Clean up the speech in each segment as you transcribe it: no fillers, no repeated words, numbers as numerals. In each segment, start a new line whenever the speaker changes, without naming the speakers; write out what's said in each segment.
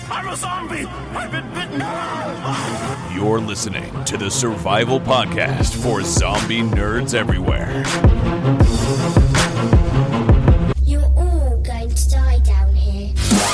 I'm a zombie! I've been bitten!
You're listening to the Survival Podcast for zombie nerds everywhere.
You're all going to die down here.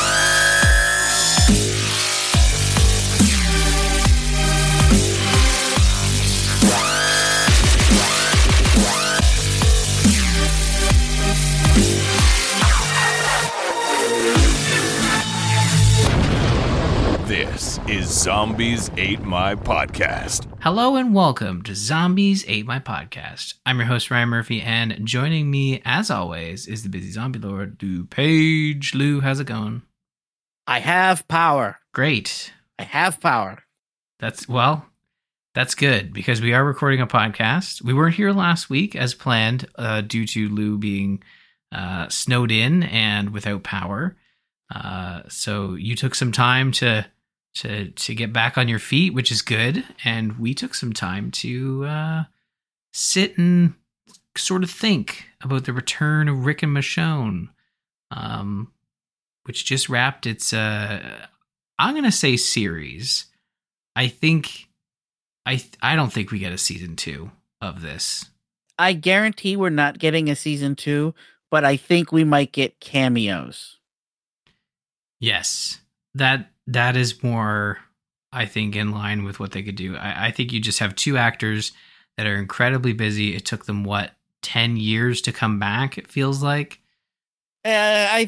This is Zombies Ate My Podcast.
Hello and welcome to Zombies Ate My Podcast. I'm your host, Ryan Murphy, and joining me, as always, is the busy zombie lord, Lou Page. Lou, how's it going?
I have power.
Great.
I have power.
That's good, because we are recording a podcast. We weren't here last week as planned due to Lou being snowed in and without power. So you took some time to get back on your feet, which is good. And we took some time to sit and sort of think about the return of Rick and Michonne, which just wrapped its, I'm going to say series. I don't think we get a season 2 of this.
I guarantee we're not getting a season 2, but I think we might get cameos.
Yes, that is more, I think, in line with what they could do. I think you just have two actors that are incredibly busy. It took them, 10 years to come back, it feels like?
I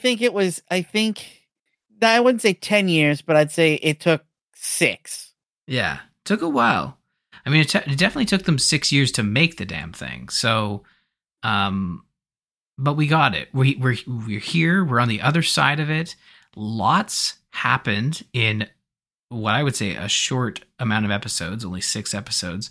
wouldn't say 10 years, but I'd say it took 6.
Yeah, took a while. I mean, it definitely took them 6 years to make the damn thing. So, but we got it. We're here. We're on the other side of it. Lots happened in what I would say a short amount of episodes, only 6 episodes.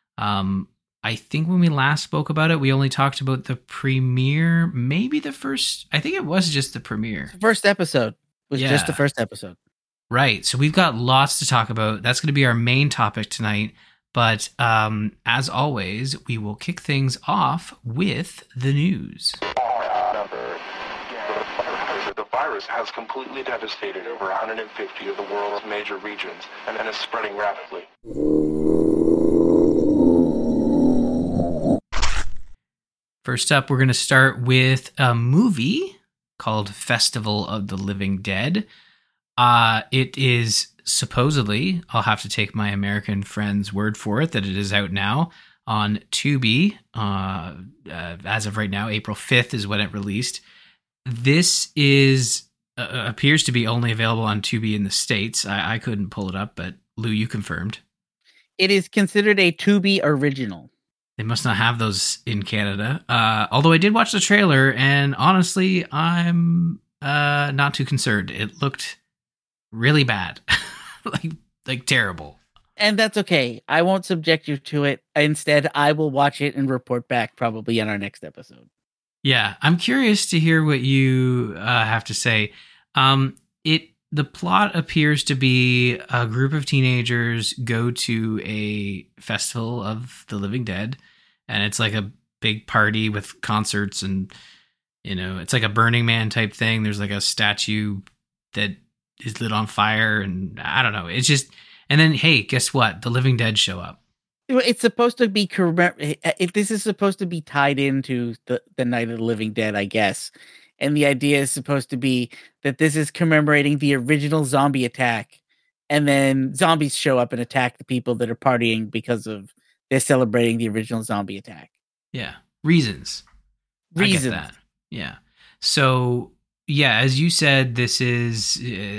I think when we last spoke about it, we only talked about the premiere, maybe the first, I think it was just the premiere.
First episode was just the first episode.
Right. So we've got lots to talk about. That's going to be our main topic tonight. But as always, we will kick things off with the news.
The virus has completely devastated over 150 of the world's major regions and is spreading rapidly.
First up, we're going to start with a movie called Festival of the Living Dead. It is supposedly, I'll have to take my American friend's word for it, that it is out now on Tubi. As of right now, April 5th is when it released. This is appears to be only available on Tubi in the States. I couldn't pull it up, but Lou, you confirmed.
It is considered a Tubi original.
They must not have those in Canada. Although I did watch the trailer, and honestly, I'm not too concerned. It looked really bad, like terrible.
And that's okay. I won't subject you to it. Instead, I will watch it and report back probably on our next episode.
Yeah, I'm curious to hear what you have to say. The plot appears to be a group of teenagers go to a festival of the living dead, and it's like a big party with concerts and, it's like a Burning Man type thing. There's like a statue that is lit on fire, and I don't know. It's just, and then, hey, guess what? The living dead show up.
It's supposed to be this is supposed to be tied into the Night of the Living Dead, I guess. And the idea is supposed to be that this is commemorating the original zombie attack. And then zombies show up and attack the people that are partying because of they're celebrating the original zombie attack.
Yeah. Reasons. I get that. Yeah. So, yeah, as you said, this is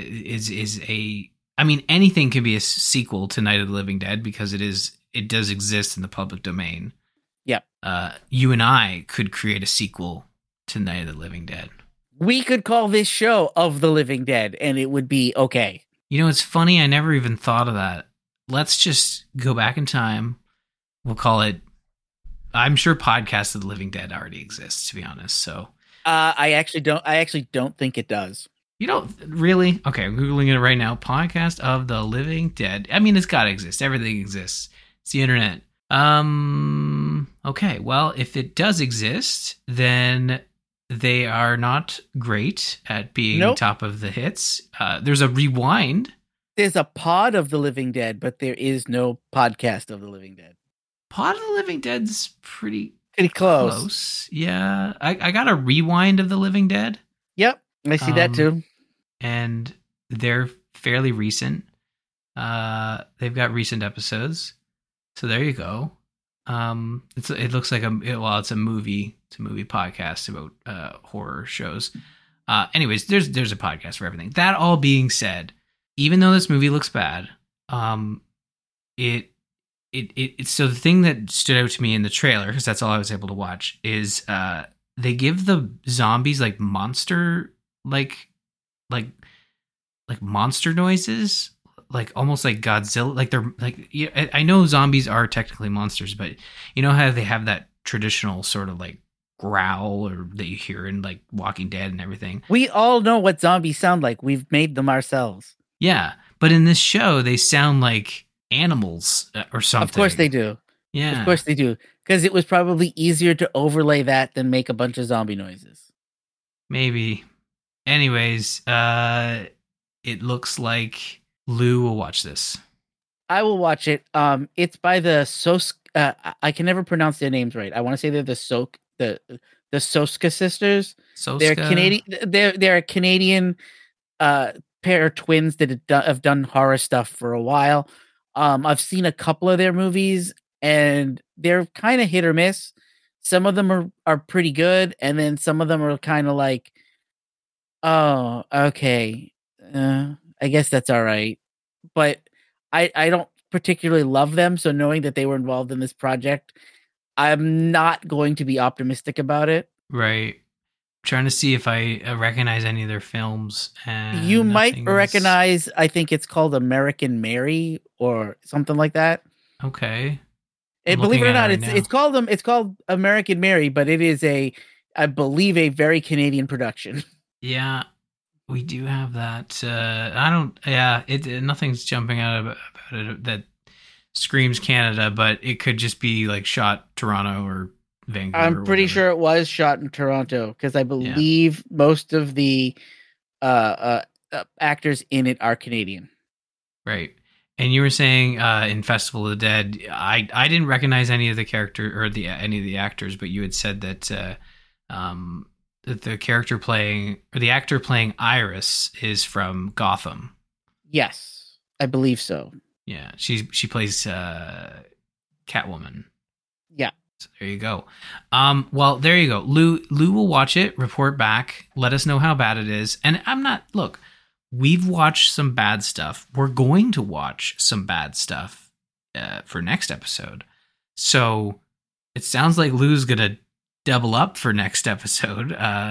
a, I mean, anything can be a sequel to Night of the Living Dead because it does exist in the public domain.
Yep.
You and I could create a sequel to Night of the Living Dead.
We could call this show Of the Living Dead, and it would be okay.
It's funny. I never even thought of that. Let's just go back in time. We'll call it, I'm sure Podcast of the Living Dead already exists, to be honest. So
I actually don't think it does.
You don't really? Okay, I'm Googling it right now. Podcast of the Living Dead. I mean, it's got to exist. Everything exists. It's the internet. Okay, well, if it does exist, then they are not great at being
Nope.
top of the hits. There's a Rewind.
There's a pod of the Living Dead, but there is no podcast of the Living Dead.
Pod of the Living Dead's pretty
Pretty close.
Yeah. I got a Rewind of the Living Dead,
Yep, I see that too.
and they're fairly recent. They've got recent episodes. So there you go. It looks like it's a movie. It's a movie podcast about horror shows. Anyways, there's a podcast for everything. That all being said, even though this movie looks bad, so the thing that stood out to me in the trailer, because that's all I was able to watch, is they give the zombies like monster like monster noises, like almost like Godzilla. Like they're like, I know zombies are technically monsters, but you know how they have that traditional sort of like growl or that you hear in like Walking Dead and everything.
We all know what zombies sound like. We've made them ourselves.
Yeah, but in this show, they sound like animals or something.
Of course they do.
Yeah,
Of course they do. Because it was probably easier to overlay that than make a bunch of zombie noises.
maybe. Anyways, it looks like Lou will watch this.
I will watch it. It's by the I can never pronounce their names right. I want to say they're the Soska sisters.
Soska.
They're Canadian. They're a Canadian pair of twins that have done horror stuff for a while. I've seen a couple of their movies, and they're kind of hit or miss. Some of them are pretty good, and then some of them are kind of like, oh, okay, I guess that's all right. But I don't particularly love them, so knowing that they were involved in this project, I'm not going to be optimistic about it.
Right. Trying to see if I recognize any of their films. And
You might
nothing's-
recognize, I think it's called American Mary or something like that.
Okay.
And
I'm
believe it
looking
or
at
not,
it right
it's called American Mary, but it is I believe a very Canadian production.
Yeah, we do have that. I don't. Yeah, nothing's jumping out about it that screams Canada, but it could just be like shot Toronto or Vancouver.
I'm
or
pretty
whatever.
sure it was shot in Toronto because I believe most of the actors in it are Canadian.
Right. And you were saying in Festival of the Dead, I didn't recognize any of the character or any of the actors, but you had said that that the character playing or the actor playing Iris is from Gotham.
Yes, I believe so.
Yeah, she plays Catwoman.
Yeah.
So there you go. Well, there you go. Lou will watch it, report back, let us know how bad it is. And look, we've watched some bad stuff. We're going to watch some bad stuff for next episode. So it sounds like Lou's gonna double up for next episode.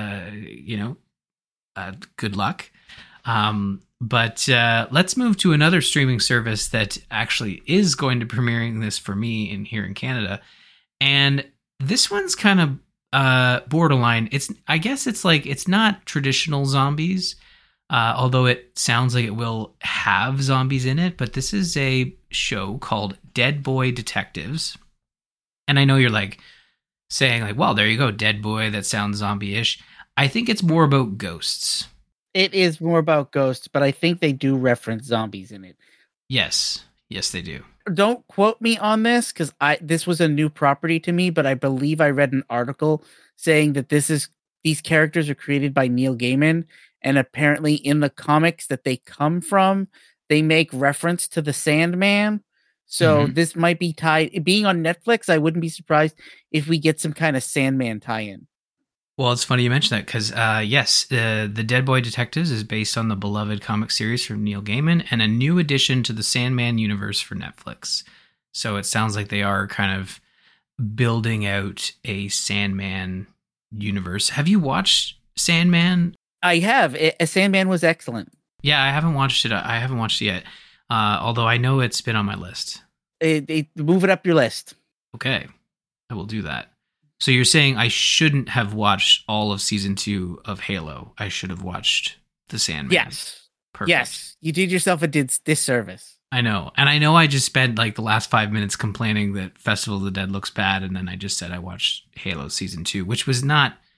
Good luck. But let's move to another streaming service that actually is going to premiering this for me here in Canada. And this one's kind of borderline. I guess it's not traditional zombies, although it sounds like it will have zombies in it. But this is a show called Dead Boy Detectives. And I know you're like saying like, well, there you go, Dead Boy. That sounds zombie-ish. I think it's more about ghosts.
It is more about ghosts, but I think they do reference zombies in it.
Yes, they do.
Don't quote me on this because this was a new property to me, but I believe I read an article saying that these characters are created by Neil Gaiman, and apparently in the comics that they come from, they make reference to the Sandman. So this might be tied. Being on Netflix, I wouldn't be surprised if we get some kind of Sandman tie-in.
Well, it's funny you mention that because, yes, the Dead Boy Detectives is based on the beloved comic series from Neil Gaiman and a new addition to the Sandman universe for Netflix. So it sounds like they are kind of building out a Sandman universe. Have you watched Sandman?
I have. Sandman was excellent.
Yeah, I haven't watched it. I haven't watched it yet, although I know it's been on my list.
Move it up your list.
Okay, I will do that. So you're saying I shouldn't have watched all of season 2 of Halo. I should have watched The Sandman.
Yes.
Perfect.
Yes. You did yourself a disservice.
I know. And I know I just spent like the last 5 minutes complaining that Festival of the Dead looks bad. And then I just said I watched Halo season 2, which was not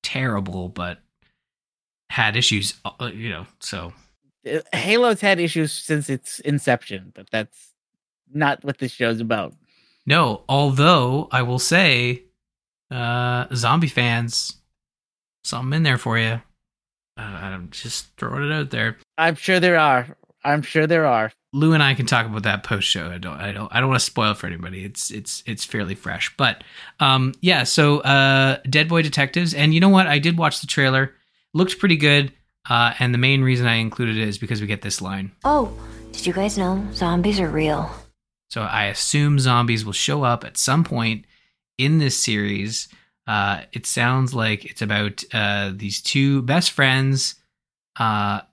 terrible, but had issues, so.
Halo's had issues since its inception, but that's not what this show's about.
No, although I will say, zombie fans, something in there for you. I'm just throwing it out there.
I'm sure there are.
Lou and I can talk about that post show. I don't want to spoil it for anybody. It's fairly fresh, but So Dead Boy Detectives, and you know what? I did watch the trailer. Looked pretty good. And the main reason I included it is because we get this line.
Oh, did you guys know zombies are real?
So I assume zombies will show up at some point in this series. It sounds like it's about these two best friends, are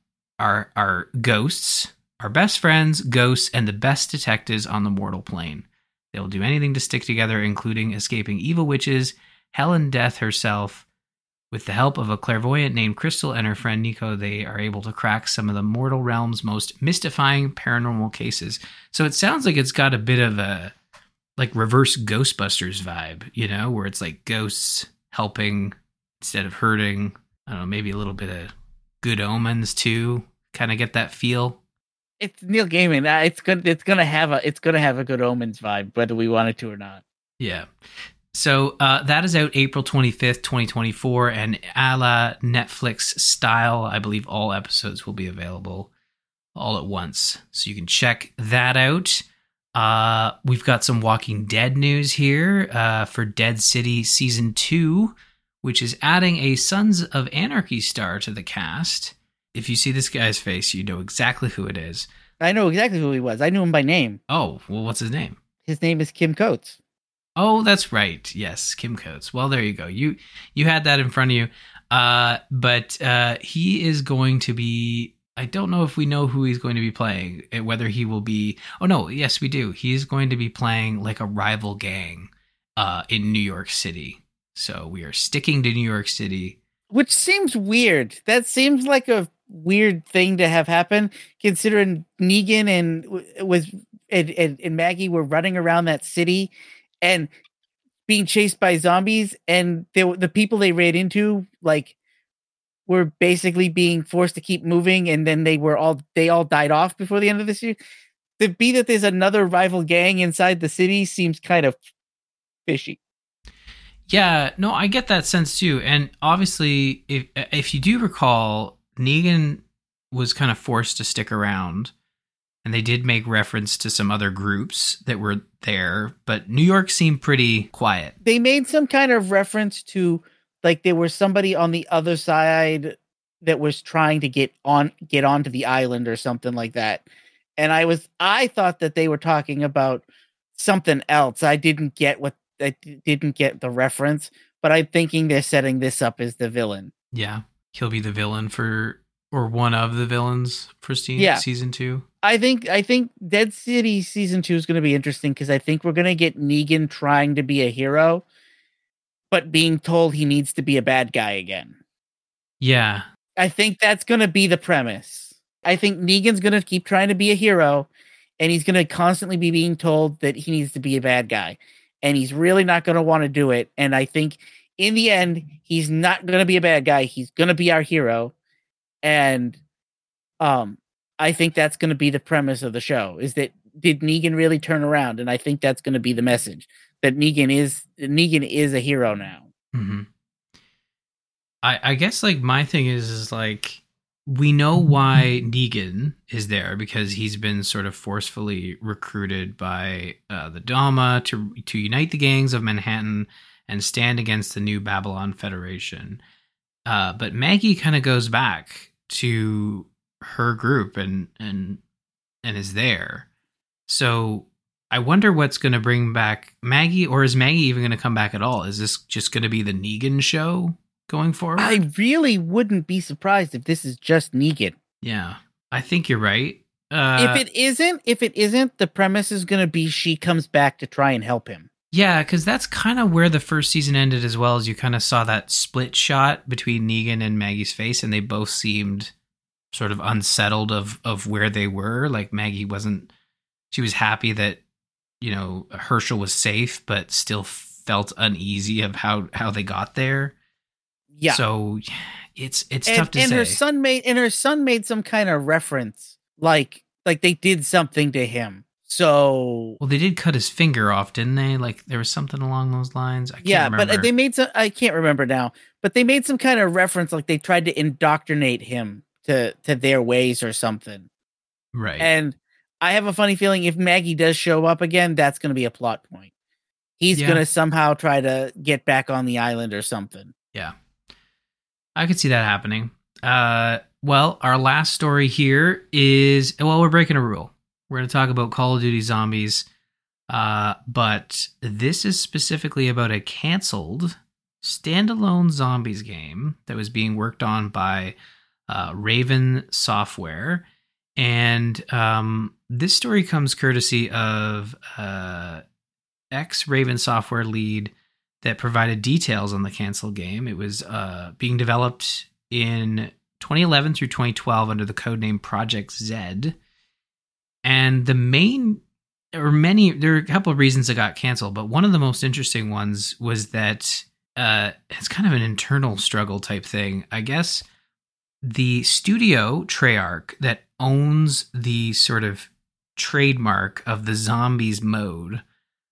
ghosts, are best friends, ghosts, and the best detectives on the mortal plane. They'll do anything to stick together, including escaping evil witches, Hell and Death herself. With the help of a clairvoyant named Crystal and her friend Nico, they are able to crack some of the mortal realm's most mystifying paranormal cases. So it sounds like it's got a bit of a like reverse Ghostbusters vibe, where it's like ghosts helping instead of hurting. I don't know, maybe a little bit of Good Omens too. Kind of get that feel.
It's Neil Gaiman. It's gonna have a Good Omens vibe, whether we want it to or not.
Yeah. So that is out April 25th, 2024, and a la Netflix style, I believe all episodes will be available all at once. So you can check that out. We've got some Walking Dead news here for Dead City Season 2, which is adding a Sons of Anarchy star to the cast. If you see this guy's face, you know exactly who it is.
I know exactly who he was. I knew him by name.
Oh, well, what's his name?
His name is Kim Coates.
Oh, that's right. Yes, Kim Coates. Well, there you go. You had that in front of you. But he is going to be... I don't know if we know who he's going to be playing, whether he will be... Oh, no. Yes, we do. He's going to be playing like a rival gang in New York City. So we are sticking to New York City.
Which seems weird. That seems like a weird thing to have happen, considering Negan and Maggie were running around that city and being chased by zombies, and the people they ran into were basically being forced to keep moving, and then they all died off before the end of this year. To be that there's another rival gang inside the city seems kind of fishy.
Yeah, no, I get that sense too. And obviously, if you do recall, Negan was kind of forced to stick around. And they did make reference to some other groups that were there, but New York seemed pretty quiet.
They made some kind of reference to there was somebody on the other side that was trying to get onto the island or something like that. And I thought that they were talking about something else. I didn't get the reference, but I'm thinking they're setting this up as the villain.
Yeah. He'll be the villain or one of the villains for season 2.
I think Dead City Season 2 is going to be interesting because I think we're going to get Negan trying to be a hero, but being told he needs to be a bad guy again.
Yeah.
I think that's going to be the premise. I think Negan's going to keep trying to be a hero, and he's going to constantly be being told that he needs to be a bad guy, and he's really not going to want to do it. And I think in the end, he's not going to be a bad guy. He's going to be our hero. And I think that's going to be the premise of the show, is that did Negan really turn around? And I think that's going to be the message, that Negan is a hero now.
Mm-hmm. I guess my thing is we know why Negan is there, because he's been sort of forcefully recruited by the Dama to unite the gangs of Manhattan and stand against the new Babylon Federation. But Maggie kind of goes back to her group and is there. So I wonder what's going to bring back Maggie, or is Maggie even going to come back at all? Is this just going to be the Negan show going forward?
I really wouldn't be surprised if this is just Negan.
Yeah, I think you're right.
If it isn't, the premise is going to be she comes back to try and help him.
Yeah, because that's kind of where the first season ended as well, as you kind of saw that split shot between Negan and Maggie's face, and they both seemed sort of unsettled of where they were. Maggie she was happy that, Herschel was safe, but still felt uneasy of how they got there.
Yeah.
So it's tough to
and
say.
Her son made some kind of reference, like they did something to him. So
well, they did cut his finger off, didn't they? Like there was something along those lines. I can't remember.
But they made some. I can't remember now. But they made some kind of reference, like they tried to indoctrinate him to their ways or something.
Right.
And I have a funny feeling if Maggie does show up again, that's going to be a plot point. He's going to somehow try to get back on the island or something.
Yeah. I could see that happening. Well, our last story here is, we're breaking a rule. We're going to talk about Call of Duty Zombies, but this is specifically about a canceled standalone zombies game that was being worked on by Raven Software. And this story comes courtesy of ex-Raven Software lead that provided details on the canceled game. It was being developed in 2011 through 2012 under the codename Project Z. And there are a couple of reasons it got canceled, but one of the most interesting ones was that it's kind of an internal struggle type thing. I guess the studio Treyarch that owns the sort of trademark of the zombies mode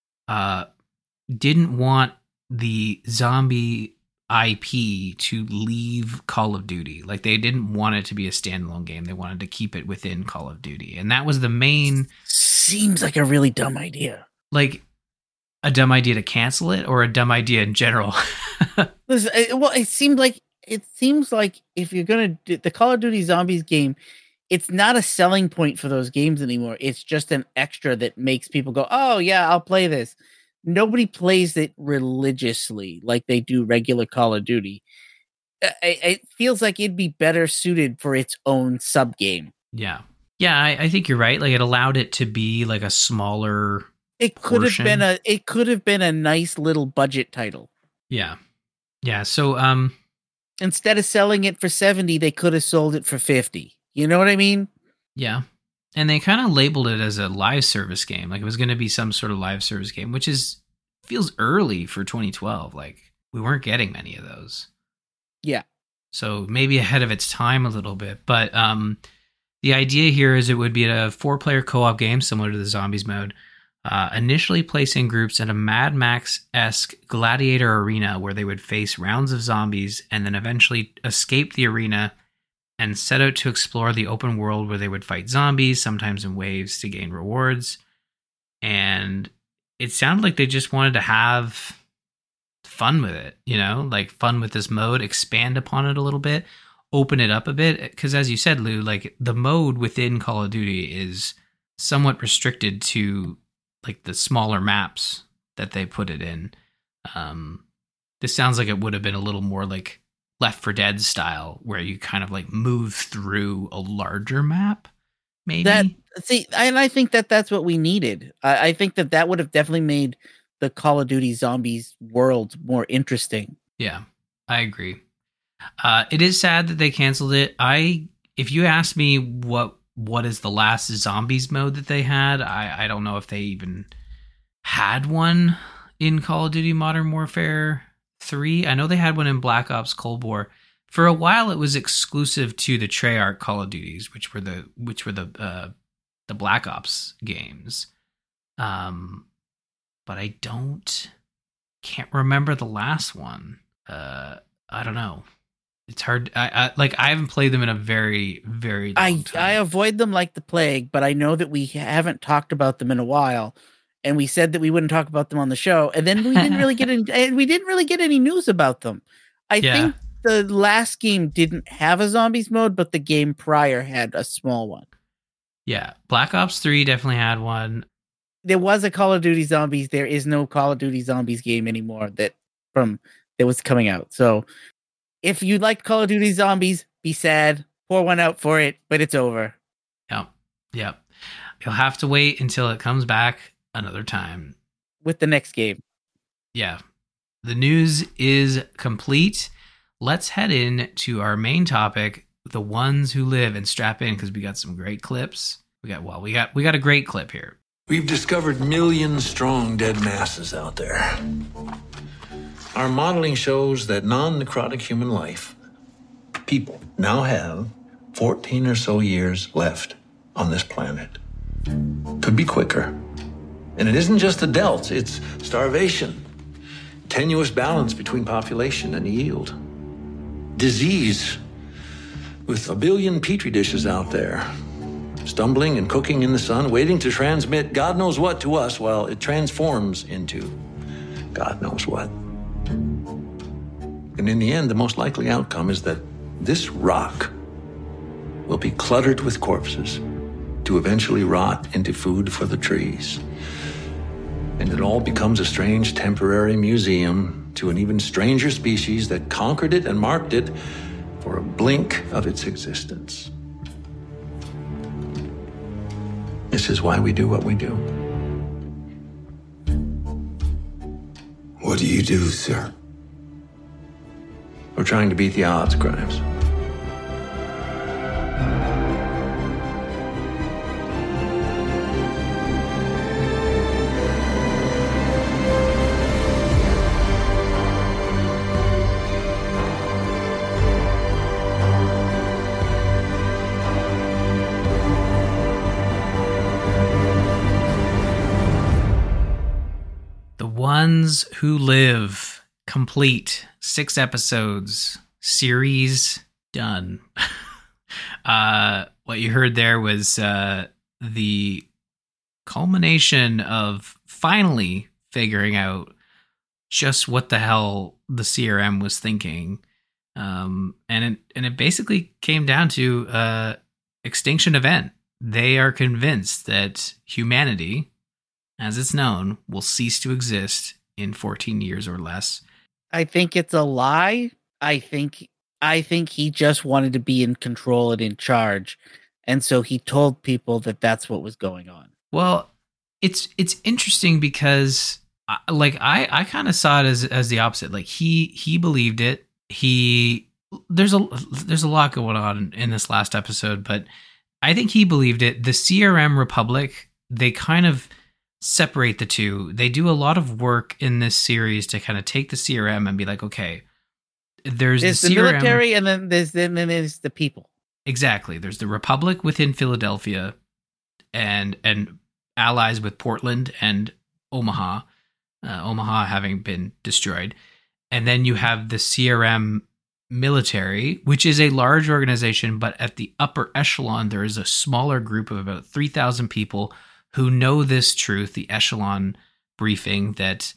didn't want the zombie IP to leave Call of Duty. Like they didn't want it to be a standalone game. They wanted to keep it within Call of Duty. And that was the main...
Seems like a really dumb idea.
Like a dumb idea to cancel it or a dumb idea in general?
Listen, it seems like if you're going to do the Call of Duty Zombies game, it's not a selling point for those games anymore. It's just an extra that makes people go, oh yeah, I'll play this. Nobody plays it religiously like they do regular Call of Duty. It feels like it'd be better suited for its own sub game.
Yeah. Yeah, I think you're right. Like it allowed it to be like a smaller portion.
It could have been a nice little budget title.
Yeah. Yeah. So
instead of selling it for 70, they could have sold it for 50. You know what I mean?
Yeah. And they kind of labeled it as a live service game. Like it was going to be some sort of live service game, which feels early for 2012. Like we weren't getting many of those.
Yeah.
So maybe ahead of its time a little bit. But the idea here is it would be a 4-player co-op game similar to the Zombies mode. Initially placing groups in a Mad Max-esque gladiator arena where they would face rounds of zombies and then eventually escape the arena and set out to explore the open world where they would fight zombies, sometimes in waves, to gain rewards. And it sounded like they just wanted to have fun with it, like fun with this mode, expand upon it a little bit, open it up a bit. Because as you said, Lou, like the mode within Call of Duty is somewhat restricted to like the smaller maps that they put it in. This sounds like it would have been a little more like Left 4 Dead style, where you kind of like move through a larger map, maybe.
And I think that's what we needed. I think that would have definitely made the Call of Duty Zombies world more interesting.
Yeah, I agree. It is sad that they canceled it. If you ask me what is the last zombies mode that they had, I don't know if they even had one in Call of Duty Modern Warfare 3. I know they had one in Black Ops Cold War. For a while, it was exclusive to the Treyarch Call of Duties, which were the Black Ops games. But I can't remember the last one. I don't know. It's hard. I haven't played them in a very, very long time.
I avoid them like the plague, but I know that we haven't talked about them in a while. And we said that we wouldn't talk about them on the show, and then we didn't really get any news about them. I think the last game didn't have a zombies mode, but the game prior had a small one.
Yeah, Black Ops 3 definitely had one.
There was a Call of Duty Zombies. There is no Call of Duty Zombies game anymore that was coming out. So if you liked Call of Duty Zombies, be sad. Pour one out for it, but it's over.
Yeah. You'll have to wait until it comes back another time
with the next game.
Yeah. The news is complete. Let's head in to our main topic, the ones who live, and strap in because we got some great clips. We got a great clip here.
We've discovered million-strong dead masses out there. Our modeling shows that non-necrotic human life, people, now have 14 or so years left on this planet. Could be quicker. And it isn't just the delts, it's starvation, tenuous balance between population and yield, disease, with a billion petri dishes out there, stumbling and cooking in the sun, waiting to transmit God knows what to us while it transforms into God knows what. And in the end, the most likely outcome is that this rock will be cluttered with corpses to eventually rot into food for the trees. And it all becomes a strange temporary museum to an even stranger species that conquered it and marked it for a blink of its existence. This is why we do what we do.
What do you do, sir?
We're trying to beat the odds, Grimes.
Ones Who Live, complete, 6 episodes, series done. What you heard there was the culmination of finally figuring out just what the hell the CRM was thinking. And it basically came down to extinction event. They are convinced that humanity, as it's known, will cease to exist in 14 years or less.
I think it's a lie. I think he just wanted to be in control and in charge. And so he told people that that's what was going on.
Well, it's interesting because I kind of saw it as the opposite. Like he believed it. There's a lot going on in this last episode, but I think he believed it. The CRM Republic, they kind of separate the two. They do a lot of work in this series to kind of take the CRM and be like, okay, there's the CRM,
military, and then there's the people.
Exactly. There's the Republic within Philadelphia, and allies with Portland and Omaha. Omaha having been destroyed, and then you have the CRM military, which is a large organization, but at the upper echelon there is a smaller group of about 3,000 people who know this truth, the echelon briefing that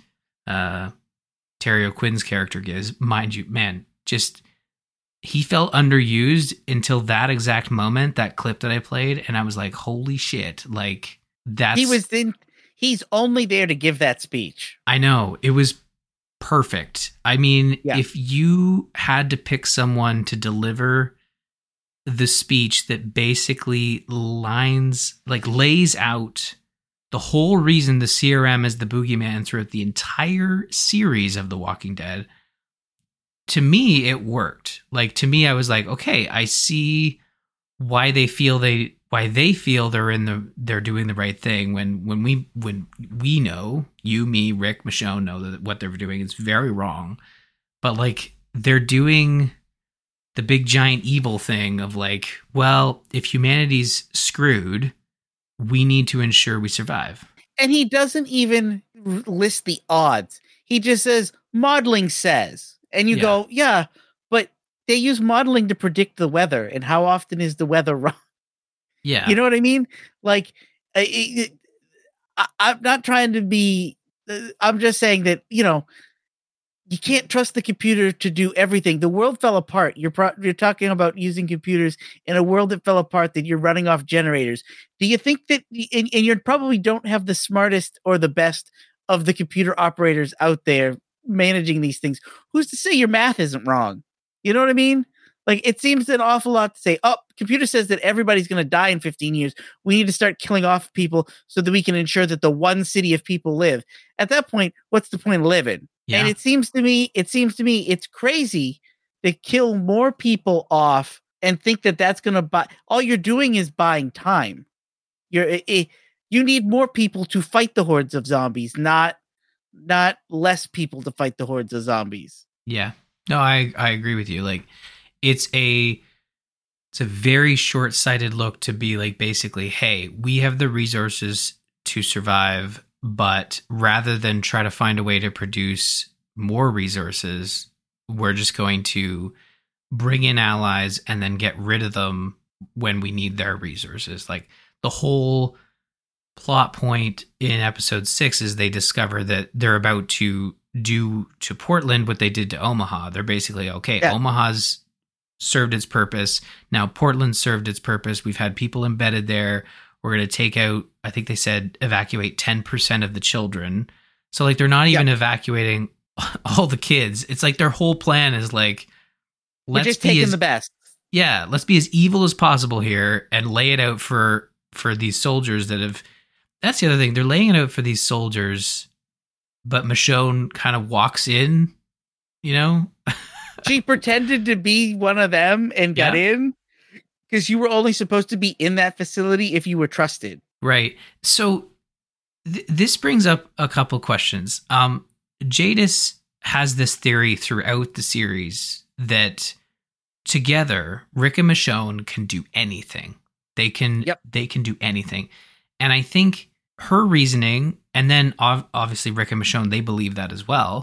Terry O'Quinn's character gives. Mind you, man, just he felt underused until that exact moment, that clip that I played, and I was like, holy shit, like that's...
He's only there to give that speech.
I know, it was perfect. I mean,
yeah.
If you had to pick someone to deliver the speech that basically lays out the whole reason the CRM is the boogeyman throughout the entire series of The Walking Dead, to me, it worked. Like, to me, I was like, okay, I see why they feel they're doing the right thing when we know, you, me, Rick, Michonne know that what they're doing is very wrong. But like, they're doing the big giant evil thing of like, well, if humanity's screwed, we need to ensure we survive.
And he doesn't even list the odds. He just says, modeling says. And you go, yeah, but they use modeling to predict the weather. And how often is the weather wrong?
Yeah.
You know what I mean? Like, I'm not trying to be, I'm just saying that, you can't trust the computer to do everything. The world fell apart. You're talking about using computers in a world that fell apart, that you're running off generators. Do you think that, and you probably don't have the smartest or the best of the computer operators out there managing these things. Who's to say your math isn't wrong? You know what I mean? Like, it seems an awful lot to say, oh, computer says that everybody's going to die in 15 years. We need to start killing off people so that we can ensure that the one city of people live. At that point, what's the point of living? Yeah. And it seems to me it's crazy to kill more people off and think that that's going to buy. All you're doing is buying time. You need more people to fight the hordes of zombies, not not less people to fight the hordes of zombies.
Yeah. No, I agree with you. Like, it's a very short-sighted look to be like, basically, hey, we have the resources to survive, but rather than try to find a way to produce more resources, we're just going to bring in allies and then get rid of them when we need their resources. Like, the whole plot point in episode 6 is they discover that they're about to do to Portland what they did to Omaha. They're basically, okay, Omaha's served its purpose. Now Portland served its purpose. We've had people embedded there. We're going to take out, I think they said, evacuate 10% of the children. So like, they're not even evacuating all the kids. It's like their whole plan is like,
let's just taking the best.
Yeah, let's be as evil as possible here and lay it out for these soldiers that have. That's the other thing. They're laying it out for these soldiers, but Michonne kind of walks in, you know?
She pretended to be one of them and got in because you were only supposed to be in that facility if you were trusted.
Right. So this brings up a couple questions. Jadis has this theory throughout the series that together, Rick and Michonne can do anything. They can do anything. And I think her reasoning, and then obviously Rick and Michonne, they believe that as well.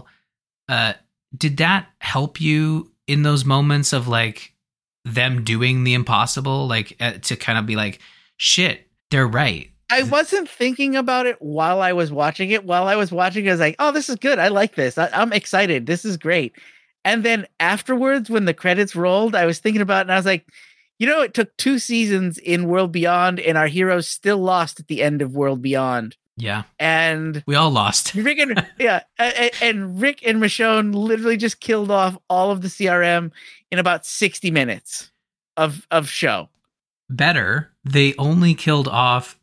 Did that help you in those moments of like them doing the impossible, like to kind of be like, shit, they're right?
I wasn't thinking about it while I was watching it. While I was watching, I was like, oh, this is good. I like this. I'm excited. This is great. And then afterwards, when the credits rolled, I was thinking about it and I was like, you know, it took 2 seasons in World Beyond and our heroes still lost at the end of World Beyond.
Yeah.
And
we all lost.
Rick and Rick and Michonne literally just killed off all of the CRM in about 60 minutes of show.
Better, they only cut off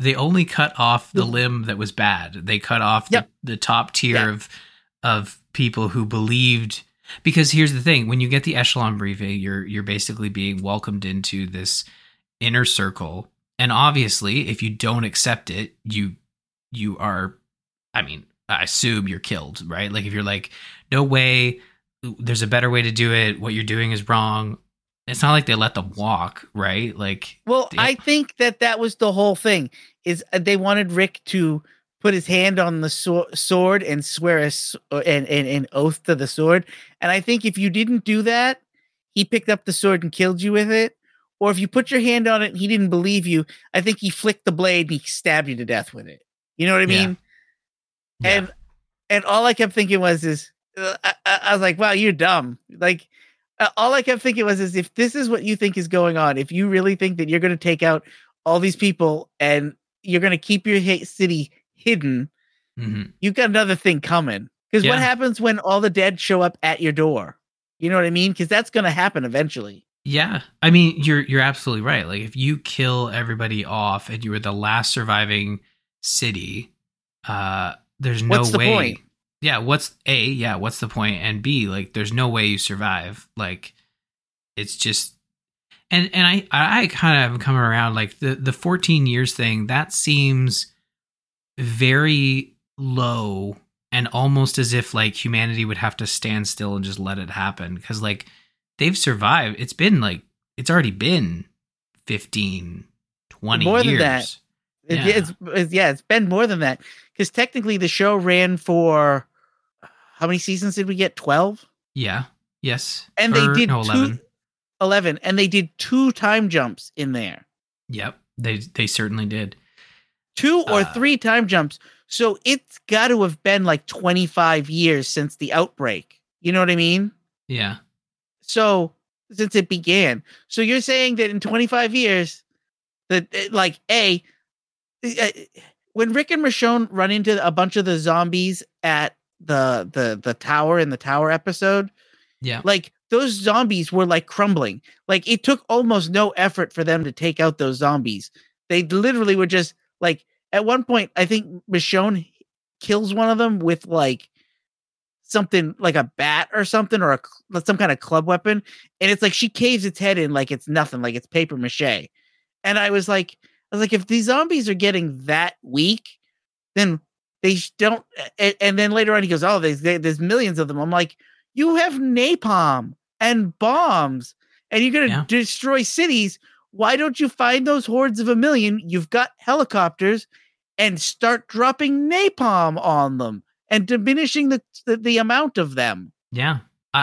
the limb that was bad. They cut off the top tier of people who believed. Because here's the thing, when you get the echelon briefing, you're basically being welcomed into this inner circle. And obviously, if you don't accept it, you are, I mean, I assume you're killed, right? Like if you're like, no way, there's a better way to do it. What you're doing is wrong. It's not like they let them walk, right? Like,
well, I think that was the whole thing is they wanted Rick to put his hand on the sword and swear an oath to the sword. And I think if you didn't do that, he picked up the sword and killed you with it. Or if you put your hand on it and he didn't believe you, I think he flicked the blade and he stabbed you to death with it. You know what I mean? Yeah. And all I kept thinking was, I was like, wow, you're dumb. Like, all I kept thinking was, if this is what you think is going on, if you really think that you're going to take out all these people and you're going to keep your city hidden, you've got another thing coming. Because what happens when all the dead show up at your door? You know what I mean? Because that's going to happen eventually.
Yeah. I mean, you're absolutely right. Like if you kill everybody off and you were the last surviving city, there's no
what's the
way.
Point?
Yeah. What's the point? And B, like there's no way you survive. Like it's just, and I kind of am coming around like the 14 years thing, that seems very low and almost as if like humanity would have to stand still and just let it happen. Cause like they've survived. It's already been 15, 20
more
years.
Than that. It's been more than that. Cause technically the show ran for how many seasons did we get? 12?
Yeah. Yes.
And they did
11.
11. And they did 2 time jumps in there.
Yep. They certainly did.
2 or 3 time jumps. So it's got to have been like 25 years since the outbreak. You know what I mean?
Yeah.
So since it began. So you're saying that in 25 years, that like when Rick and Michonne run into a bunch of the zombies at the tower in the tower episode, like those zombies were like crumbling. Like it took almost no effort for them to take out those zombies. They literally were just like, at one point, I think Michonne kills one of them with like something like a bat or something, or some kind of club weapon. And it's like, she caves its head in like it's nothing, like it's paper mache. And I was like, if these zombies are getting that weak, then don't. And then later on, he goes, "Oh, there's millions of them." I'm like, you have napalm and bombs, and you're gonna destroy cities. Why don't you find those hordes of 1,000,000? You've got helicopters, and start dropping napalm on them and diminishing the amount of them.
Yeah,
all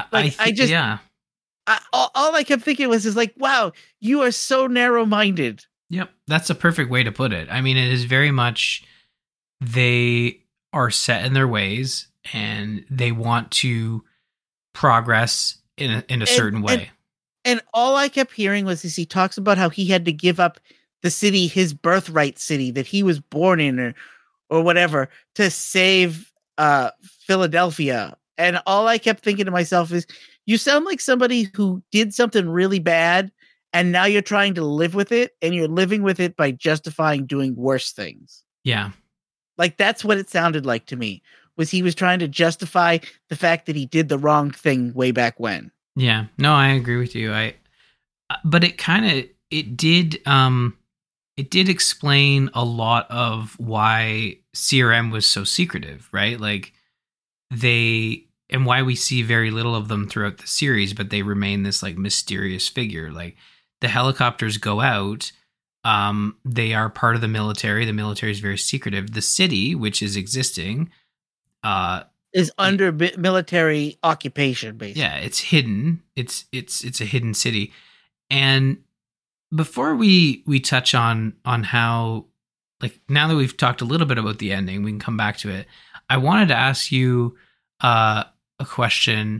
I kept thinking was like, wow, you are so narrow-minded.
Yep, that's a perfect way to put it. I mean, it is very much they are set in their ways and they want to progress in a certain way.
And all I kept hearing was he talks about how he had to give up the city, his birthright city that he was born in or whatever, to save Philadelphia. And all I kept thinking to myself is, you sound like somebody who did something really bad and now you're trying to live with it, and you're living with it by justifying doing worse things.
Yeah.
Like, that's what it sounded like to me, was he was trying to justify the fact that he did the wrong thing way back when.
Yeah. No, I agree with you. But it did explain a lot of why CRM was so secretive, right? Like, and why we see very little of them throughout the series, but they remain this like mysterious figure. Like, the helicopters go out. They are part of the military. The military is very secretive. The city, which is existing,
is under military occupation, basically.
Yeah, it's hidden. It's a hidden city. And before we touch on how, like, now that we've talked a little bit about the ending, we can come back to it. I wanted to ask you a question.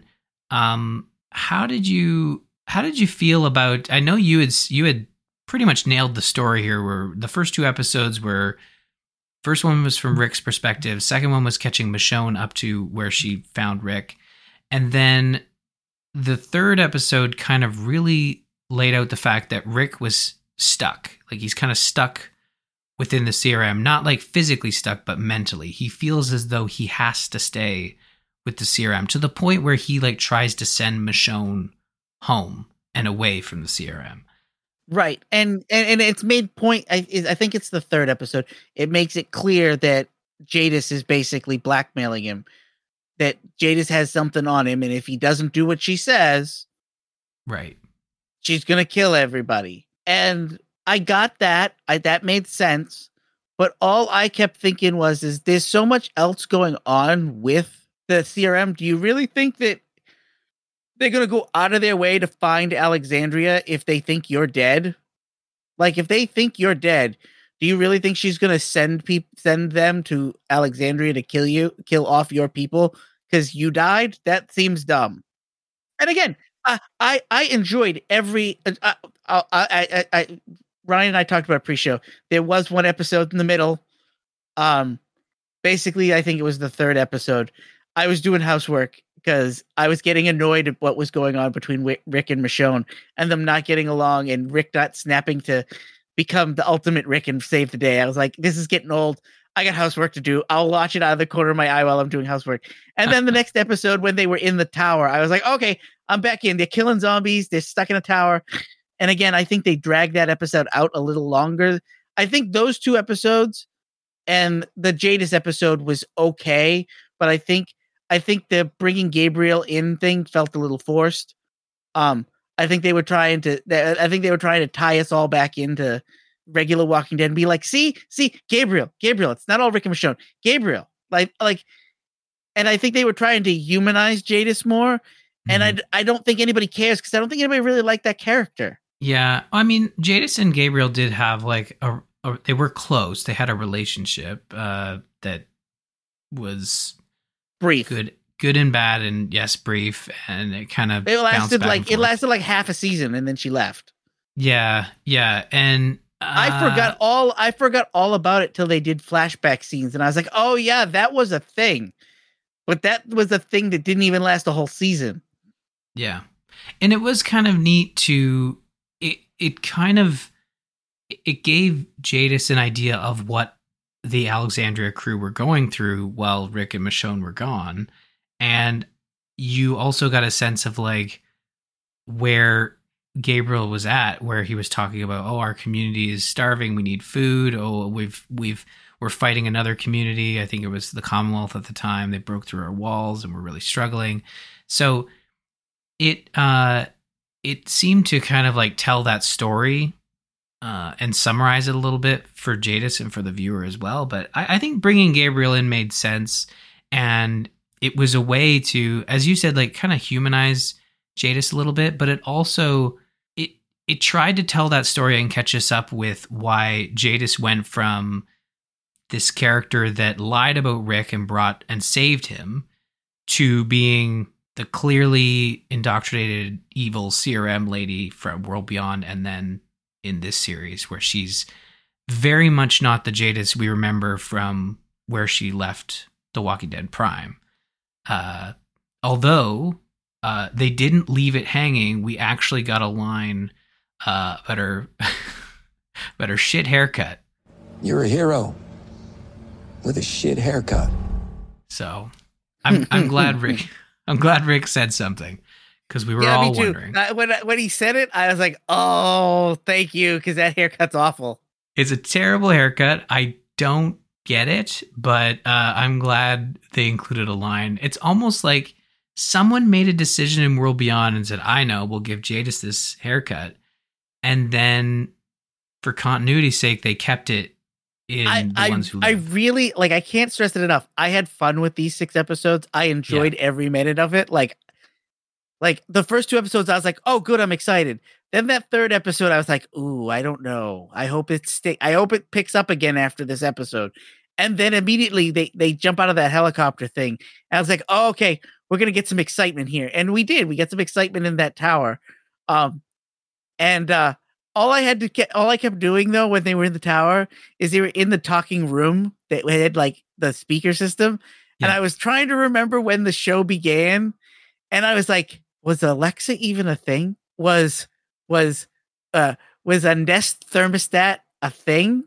How did you feel about? I know you had pretty much nailed the story here. Where the first 2 episodes were. First one was from Rick's perspective. Second one was catching Michonne up to where she found Rick. And then the third episode kind of really laid out the fact that Rick was stuck. Like, he's kind of stuck within the CRM, not like physically stuck, but mentally. He feels as though he has to stay with the CRM to the point where he like tries to send Michonne home and away from the CRM.
Right. And it's made point. I think it's the third episode. It makes it clear that Jadis is basically blackmailing him, that Jadis has something on him. And if he doesn't do what she says,
right,
she's going to kill everybody. And I got that. That made sense. But all I kept thinking was, there's so much else going on with the CRM. Do you really think that they're going to go out of their way to find Alexandria if they think you're dead? Like, if they think you're dead, do you really think she's going to send them to Alexandria to kill off your people because you died? That seems dumb. And again, I enjoyed every. Ryan and I talked about pre-show. There was one episode in the middle. Basically, I think it was the third episode. I was doing housework because I was getting annoyed at what was going on between Rick and Michonne and them not getting along, and Rick not snapping to become the ultimate Rick and save the day. I was like, this is getting old. I got housework to do. I'll watch it out of the corner of my eye while I'm doing housework. And then the next episode, when they were in the tower, I was like, okay, I'm back in. They're killing zombies. They're stuck in a tower. And again, I think they dragged that episode out a little longer. I think those 2 episodes and the Jadis episode was okay, but I think the bringing Gabriel in thing felt a little forced. I think they were trying to tie us all back into regular Walking Dead and be like, see, Gabriel, it's not all Rick and Michonne. Gabriel, like, and I think they were trying to humanize Jadis more. And I don't think anybody cares, because I don't think anybody really liked that character.
Yeah, I mean, Jadis and Gabriel did have like they were close. They had a relationship that was
brief,
good and bad, and yes, brief, and it kind of
lasted like half a season, and then she left.
Yeah, and
I forgot all about it till they did flashback scenes, and I was like, oh yeah, that was a thing, but that was a thing that didn't even last a whole season.
Yeah, and it was kind of neat to it gave Jadis an idea of what the Alexandria crew were going through while Rick and Michonne were gone. And you also got a sense of like where Gabriel was at, where he was talking about, oh, our community is starving, we need food. Oh, we're fighting another community. I think it was the Commonwealth at the time. They broke through our walls and we're really struggling. So it seemed to kind of like tell that story and summarize it a little bit for Jadis and for the viewer as well. But I think bringing Gabriel in made sense, and it was a way to, as you said, like kind of humanize Jadis a little bit, but it also it tried to tell that story and catch us up with why Jadis went from this character that lied about Rick and brought and saved him to being the clearly indoctrinated evil CRM lady from World Beyond, and then in this series where she's very much not the Jadis we remember from where she left The Walking Dead Prime. Although they didn't leave it hanging, we actually got a line about her shit haircut.
You're a hero with a shit haircut.
So I'm glad Rick said something, because we were all wondering.
When he said it, I was like, oh, thank you, because that haircut's awful.
It's a terrible haircut. I don't get it, but I'm glad they included a line. It's almost like someone made a decision in World Beyond and said, I know, we'll give Jadis this haircut. And then for continuity's sake, they kept it in the ones who live.
I really, like, I can't stress it enough. I had fun with these 6 episodes. I enjoyed every minute of it. Like the first 2 episodes, I was like, oh, good, I'm excited. Then that 3rd episode, I was like, ooh, I don't know. I hope it picks up again after this episode. And then immediately they jump out of that helicopter thing. And I was like, oh, okay, we're going to get some excitement here. And we did. We got some excitement in that tower. And all I kept doing though when they were in the tower is they were in the talking room that had like the speaker system, and I was trying to remember when the show began, and I was like, was Alexa even a thing? Was a Nest thermostat a thing?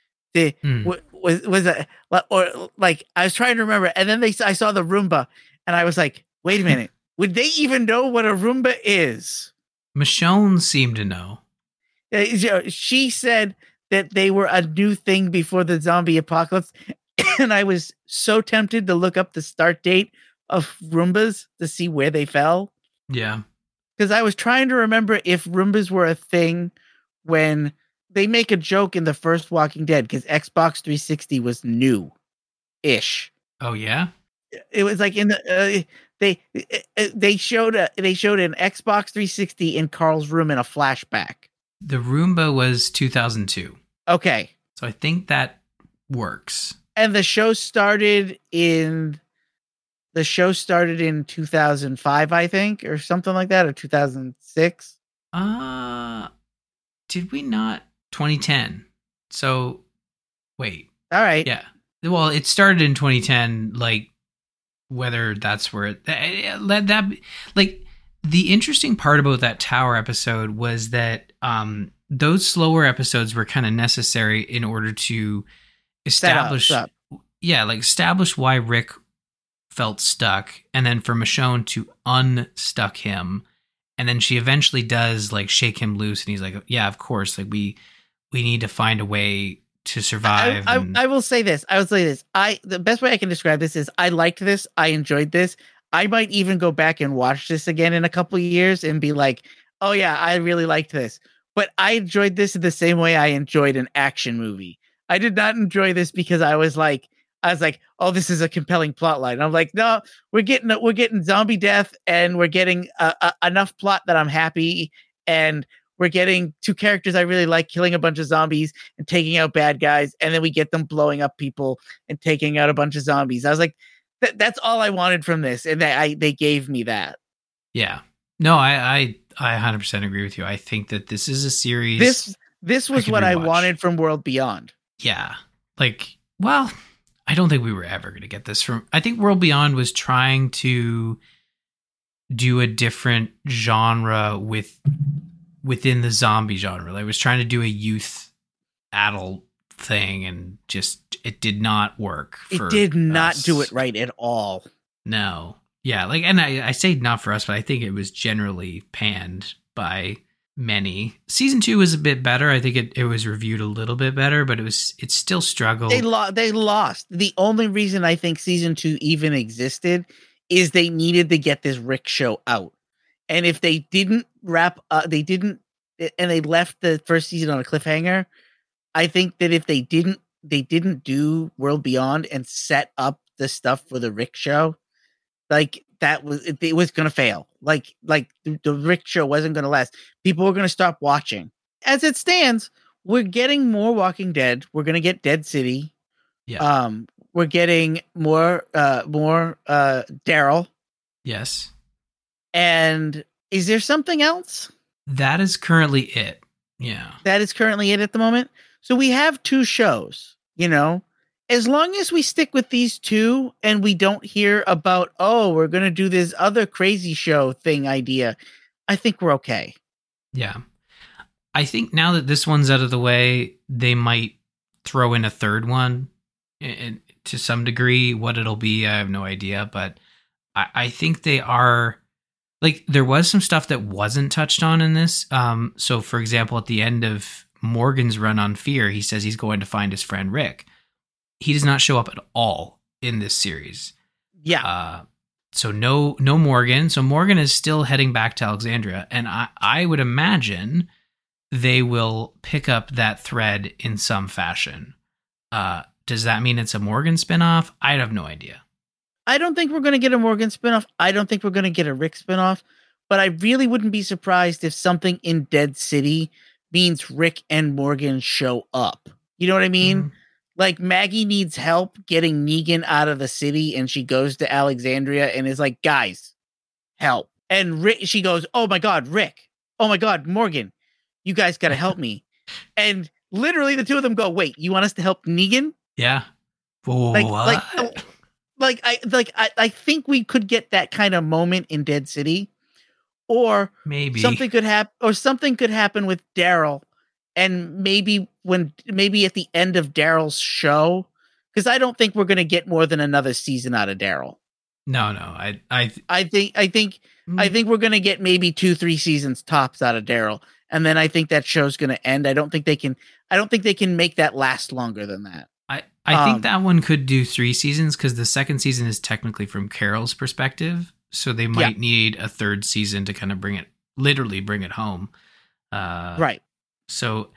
Was a, or like I was trying to remember, and then I saw the Roomba, and I was like, wait a minute, would they even know what a Roomba is?
Michonne seemed to know.
She said that they were a new thing before the zombie apocalypse, and I was so tempted to look up the start date of Roombas to see where they fell.
Yeah.
Because I was trying to remember if Roombas were a thing when they make a joke in the first Walking Dead, because Xbox 360 was new-ish.
Oh, yeah?
It was like in the... They showed an Xbox 360 in Carl's room in a flashback.
The Roomba was 2002.
Okay.
So I think that works.
And the show started in 2005, I think, or something like that, or 2006.
Did we not? 2010. So wait.
All right.
Yeah. Well, it started in 2010, like whether that's where that like the interesting part about that tower episode was that those slower episodes were kind of necessary in order to establish why Rick felt stuck, and then for Michonne to unstuck him, and then she eventually does like shake him loose, and he's like, yeah, of course, like we need to find a way to survive.
I will say this. The best way I can describe this is I liked this. I enjoyed this. I might even go back and watch this again in a couple of years and be like, oh yeah, I really liked this. But I enjoyed this in the same way I enjoyed an action movie. I did not enjoy this because I was like, oh, this is a compelling plot line. I'm like, no, we're getting zombie death, and we're getting enough plot that I'm happy, and we're getting 2 characters I really like killing a bunch of zombies and taking out bad guys, and then we get them blowing up people and taking out a bunch of zombies. I was like, that's all I wanted from this, and they gave me that.
Yeah. No, I 100% agree with you. I think that this is a series.
This was what I wanted from World Beyond.
Yeah. Like, well, I don't think we were ever going to get this from... I think World Beyond was trying to do a different genre within the zombie genre. Like, it was trying to do a youth adult thing, and just it did not work for
It did not
us.
do it right at all.
No. Yeah, like, and I say not for us, but I think it was generally panned by many. Season 2 was a bit better. I think it was reviewed a little bit better, but it still struggled.
They lost. The only reason I think season 2 even existed is they needed to get this Rick show out. And if they didn't and they left the first season on a cliffhanger, I think that if they didn't do World Beyond and set up the stuff for the Rick show, like it was going to fail. Like the Rick show wasn't going to last. People were going to stop watching. As it stands, we're getting more Walking Dead. We're going to get Dead City.
Yeah.
We're getting more Daryl.
Yes.
And is there something else?
That is currently it. Yeah.
That is currently it at the moment. So we have 2 shows, as long as we stick with these 2 and we don't hear about, we're going to do this other crazy show thing idea, I think we're okay.
Yeah. I think now that this one's out of the way, they might throw in a third one, and to some degree. What it'll be, I have no idea, but I think they are, like, there was some stuff that wasn't touched on in this. So for example, at the end of Morgan's run on Fear, he says he's going to find his friend Rick. He does not show up at all in this series.
Yeah.
So no Morgan. So Morgan is still heading back to Alexandria, and I would imagine they will pick up that thread in some fashion. Does that mean it's a Morgan spinoff? I have no idea.
I don't think we're going to get a Morgan spinoff. I don't think we're going to get a Rick spinoff, but I really wouldn't be surprised if something in Dead City means Rick and Morgan show up. You know what I mean? Mm-hmm. Like, Maggie needs help getting Negan out of the city, and she goes to Alexandria and is like, guys, help. And she goes, oh my God, Rick. Oh my God, Morgan. You guys got to help me. And literally the 2 of them go, wait, you want us to help Negan?
Yeah.
What? I think we could get that kind of moment in Dead City, or
maybe
something could happen with Daryl, and maybe at the end of Daryl's show, because I don't think we're going to get more than another season out of Daryl.
No, I
think we're going to get maybe 2-3 seasons tops out of Daryl, and then I think that show's going to end. I don't think they can make that last longer than that.
I think that one could do 3 seasons, because the second season is technically from Carol's perspective, so they might need a 3rd season to kind of bring it home.
Right.
So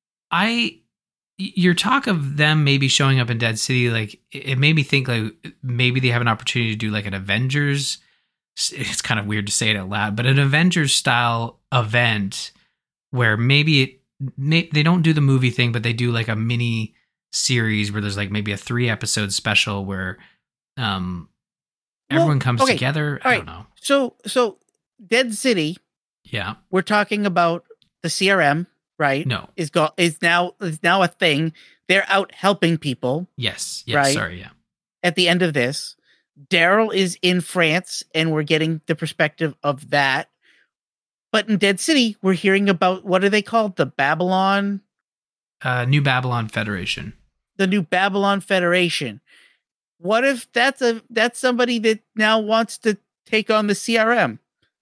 your talk of them maybe showing up in Dead City, like, it made me think like maybe they have an opportunity to do like an Avengers. It's kind of weird to say it out loud, but an Avengers style event where maybe they don't do the movie thing, but they do like a mini series where there's like maybe a 3-episode special where everyone comes together. I don't know.
So Dead City.
Yeah.
We're talking about the CRM, right?
No.
Is now a thing. They're out helping people.
Yes.
Right?
Sorry. Yeah.
At the end of this, Daryl is in France, and we're getting the perspective of that. But in Dead City, we're hearing about, what are they called? The Babylon?
New Babylon Federation.
The New Babylon Federation. What if that's somebody that now wants to take on the CRM?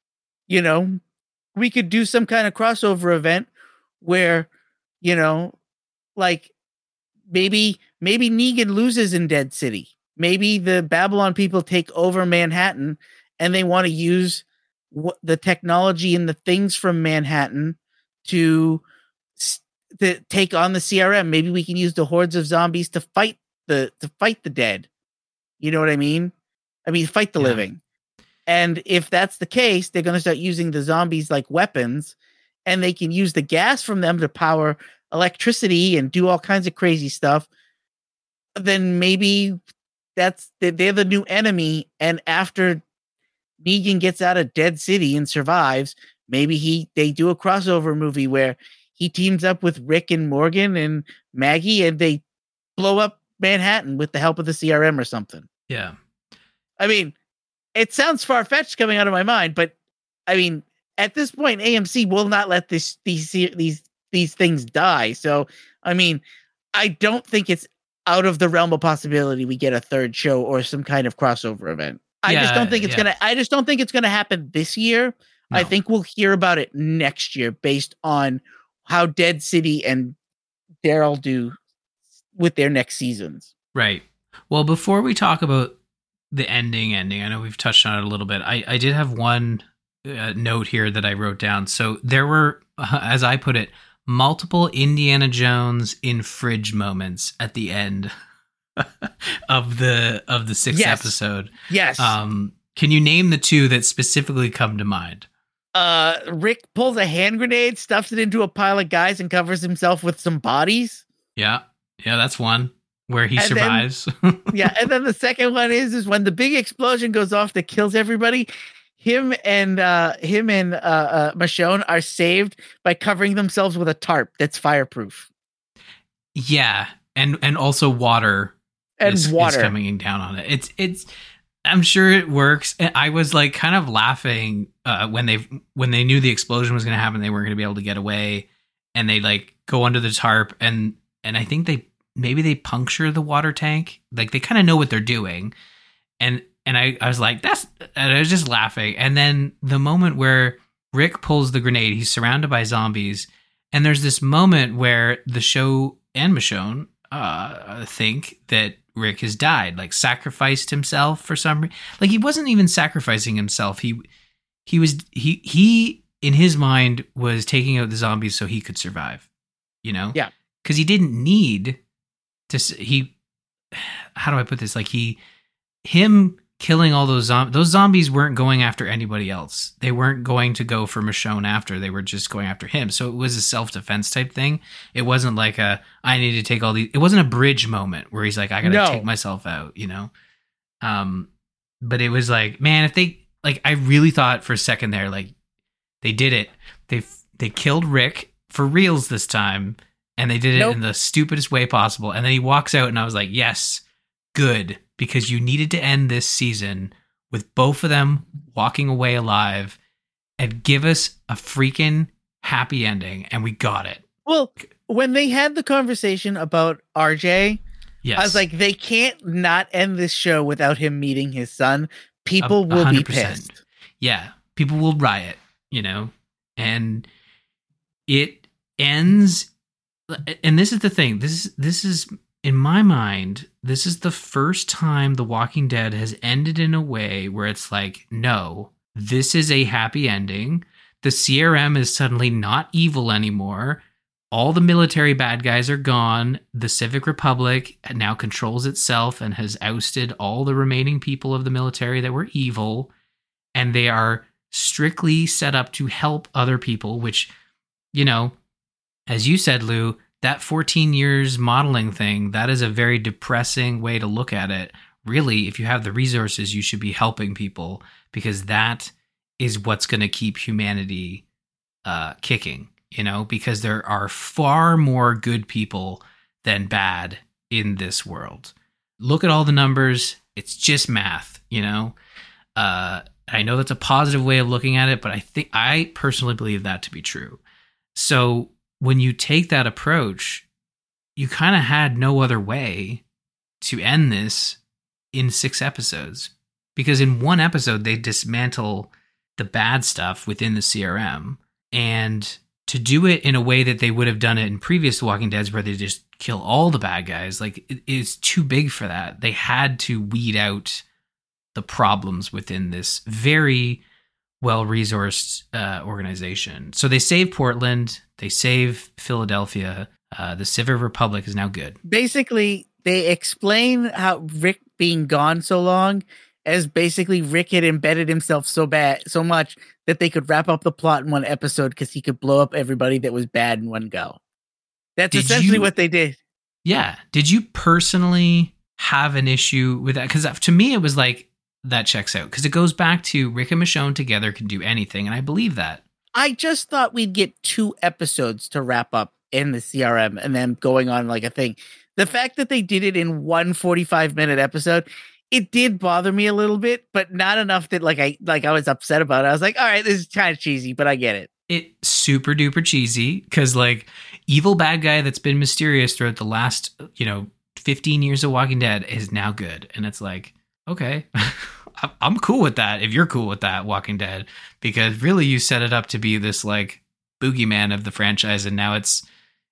We could do some kind of crossover event where, like maybe Negan loses in Dead City. Maybe the Babylon people take over Manhattan, and they want to use the technology and the things from Manhattan to take on the CRM. Maybe we can use the hordes of zombies to fight the dead. You know what I mean? Fight the living. And if that's the case, they're going to start using the zombies like weapons, and they can use the gas from them to power electricity and do all kinds of crazy stuff. Then maybe they're the new enemy. And after Negan gets out of Dead City and survives, maybe they do a crossover movie where he teams up with Rick and Morgan and Maggie, and they blow up Manhattan with the help of the CRM or something.
Yeah.
It sounds far-fetched coming out of my mind, but at this point, AMC will not let these things die. So, I don't think it's out of the realm of possibility we get a 3rd show or some kind of crossover event. I just don't think it's gonna happen this year. I
No.
think we'll hear about it next year based on how Dead City and Daryl do with their next seasons.
Right. Well, before we talk about the ending, I know we've touched on it a little bit. I did have one note here that I wrote down. So there were, as I put it, multiple Indiana Jones in fridge moments at the end of the sixth episode.
Yes.
Can you name the two that specifically come to mind?
Rick pulls a hand grenade, stuffs it into a pile of guys, and covers himself with some bodies.
Yeah, that's one where he survives.
Yeah, and then the second one is when the big explosion goes off that kills everybody. Him and Michonne are saved by covering themselves with a tarp that's fireproof.
Yeah, and also water is coming down on it. It's. I'm sure it works. I was like kind of laughing when they knew the explosion was going to happen. They weren't going to be able to get away, and they like go under the tarp and I think they puncture the water tank. Like they kind of know what they're doing, and I was like and I was just laughing. And then the moment where Rick pulls the grenade, he's surrounded by zombies, and there's this moment where the show and Michonne think that Rick has died, like sacrificed himself for some reason. Like he wasn't even sacrificing himself. He in his mind was taking out the zombies so he could survive, you know?
Yeah.
Because he didn't need to. How do I put this? Like him killing all those zombies weren't going after anybody else. They weren't going to go for Michonne after. They were just going after him. So it was a self-defense type thing. It wasn't like I need to take all these. It wasn't a bridge moment where he's like, I gotta take myself out, you know? But it was like, man, if they, like, I really thought for a second there, like, they did it. They killed Rick for reals this time, and they did it in the stupidest way possible. And then he walks out, and I was like, yes, good. Because you needed to end this season with both of them walking away alive and give us a freaking happy ending. And we got it.
Well, when they had the conversation about RJ,
yes.
I was like, they can't not end this show without him meeting his son. People will 100%. Be pissed.
Yeah. People will riot, you know? And it ends. And this is the thing. This is in my mind, this is the first time The Walking Dead has ended in a way where it's like, no, this is a happy ending. The CRM is suddenly not evil anymore. All the military bad guys are gone. The Civic Republic now controls itself and has ousted all the remaining people of the military that were evil. And they are strictly set up to help other people, which, you know, as you said, Lou, that 14 years modeling thing, that is a very depressing way to look at it. Really, if you have the resources, you should be helping people because that is what's going to keep humanity kicking, you know, because there are far more good people than bad in this world. Look at all the numbers. It's just math, you know. I know that's a positive way of looking at it, but I personally believe that to be true. So when you take that approach, you kind of had no other way to end this in 6 episodes. Because in one episode, they dismantle the bad stuff within the CRM. And to do it in a way that they would have done it in previous Walking Deads, where they just kill all the bad guys, like, it is too big for that. They had to weed out the problems within this very well-resourced organization. So they save Portland, they save Philadelphia. The Civic Republic is now good.
Basically, they explain how Rick being gone so long as basically Rick had embedded himself so much that they could wrap up the plot in one episode because he could blow up everybody that was bad in one go. That's essentially what they did.
Yeah. Did you personally have an issue with that? Because to me, it was like, that checks out. Because it goes back to Rick and Michonne together can do anything, and I believe that.
I just thought we'd get 2 episodes to wrap up in the CRM and then going on like a thing. The fact that they did it in one 45-minute episode, it did bother me a little bit, but not enough that I was upset about it. I was like, all right, this is kind of cheesy, but I get it.
It's super duper cheesy because like evil bad guy that's been mysterious throughout the last, 15 years of Walking Dead is now good. And it's like, Okay. I'm cool with that if you're cool with that, Walking Dead, because really you set it up to be this like boogeyman of the franchise, and now it's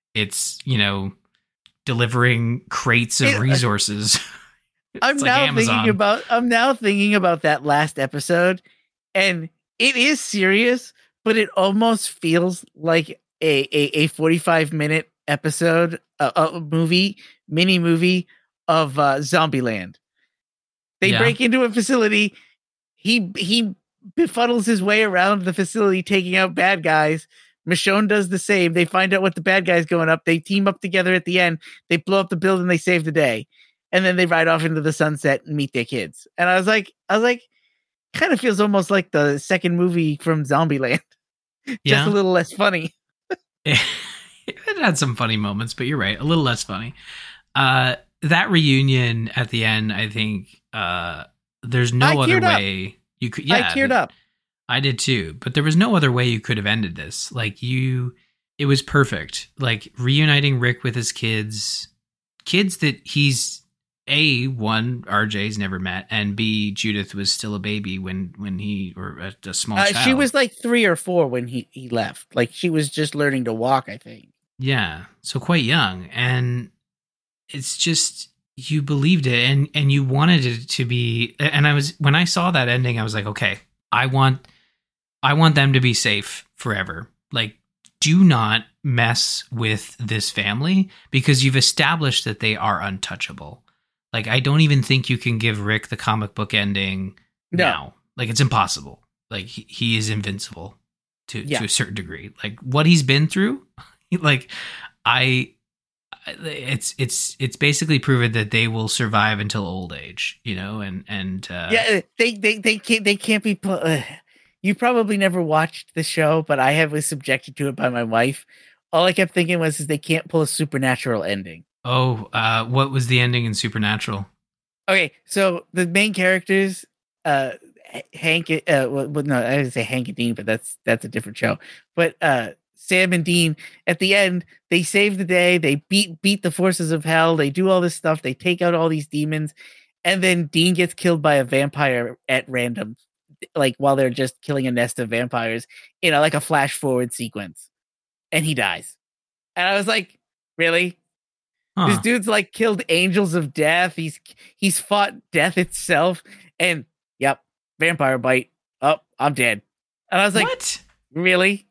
delivering crates of resources.
I'm now thinking about that last episode, and it is serious, but it almost feels like a 45-minute episode, a mini movie of Zombieland. They break into a facility. He befuddles his way around the facility, taking out bad guys. Michonne does the same. They find out what the bad guy's going up. They team up together at the end. They blow up the building. They save the day. And then they ride off into the sunset and meet their kids. And I was like, kind of feels almost like the second movie from Zombieland. Just a little less funny.
It had some funny moments, but you're right. A little less funny. That reunion at the end, I think, there's no other way you could. Yeah,
I teared up.
I did too, but there was no other way you could have ended this. Like it was perfect. Like reuniting Rick with his kids that he's one, RJ's never met, and B, Judith was still a baby when he, or a small child.
She was like 3 or 4 when he left. Like she was just learning to walk, I think.
Yeah, so quite young, and it's just, you believed it and you wanted it to be. And when I saw that ending, I was like, okay, I want them to be safe forever. Like, do not mess with this family, because you've established that they are untouchable. Like, I don't even think you can give Rick the comic book ending now. Like, it's impossible. Like, he is invincible to a certain degree. Like, what he's been through, like, it's basically proven that they will survive until old age,
they can't be. You probably never watched the show, but I was subjected to it by my wife. All I kept thinking is they can't pull a supernatural ending.
Oh, what was the ending in Supernatural?
Okay, so the main characters, Hank. I would say Hank and Dean, but that's a different show. But Sam and Dean, at the end, they save the day. They beat the forces of hell. They do all this stuff. They take out all these demons, and then Dean gets killed by a vampire at random, like while they're just killing a nest of vampires in like a flash forward sequence, and he dies. And I was like, really? This dude's like killed angels of death. He's fought death itself, and yep, vampire bite. Oh, I'm dead. And I was like, what? Really?